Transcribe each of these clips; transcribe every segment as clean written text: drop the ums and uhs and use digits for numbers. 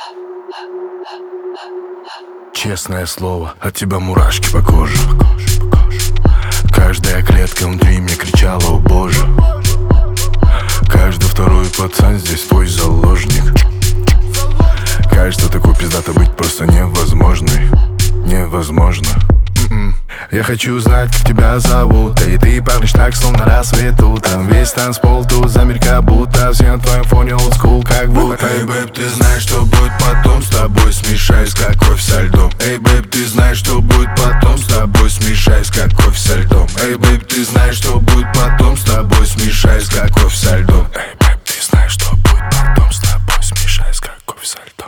Честное слово, от тебя мурашки по коже. Каждая клетка внутри мне кричала: о боже. Каждый второй пацан здесь твой заложник. Кажется, такой пиздато быть просто невозможно. Невозможно. Я хочу знать, как тебя зовут. И ты парнишь так, словно рассвету. Там весь танцпол, тут замерка будто. Все на твоем фоне олдскул, как будто. Эй, бэйб, ты знаешь, что будет потом. С тобой смешаюсь, как кофе со льдом. Эй, бэйб, ты знаешь, что будет потом. С тобой смешаюсь, как кофе со льдом. Эй, бэйб, ты знаешь, что будет потом. С тобой смешаюсь, как кофе со льдом. Эй, бэйб, ты знаешь, что будет потом. С тобой смешаюсь, как кофе со льдом.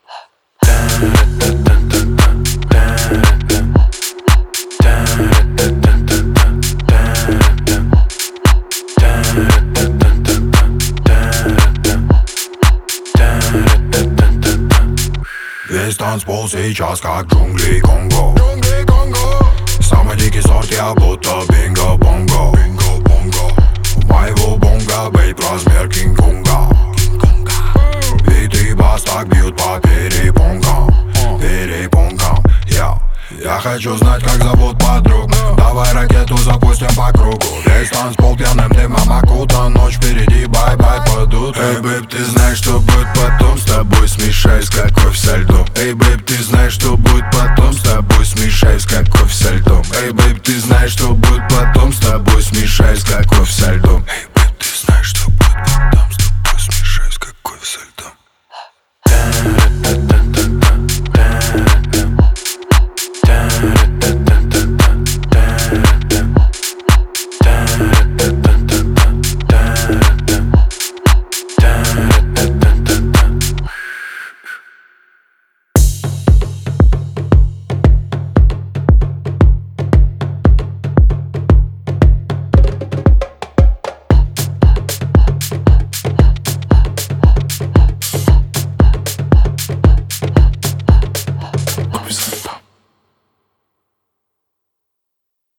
Весь танцпол сейчас как джунгли Конго. Самый дикий сорт, я будто бинго-бонго. У моего бонга бейб размер Кинг-Конга. Бит и бас так бьют по перепонкам. Я хочу знать, как зовут подругу. Давай ракету запустим по кругу. Весь танцпол пьяным дымом окутан. Ночь впереди, бай-бай, падут. Эй, бэйб, ты знаешь, что будет потом. С тобой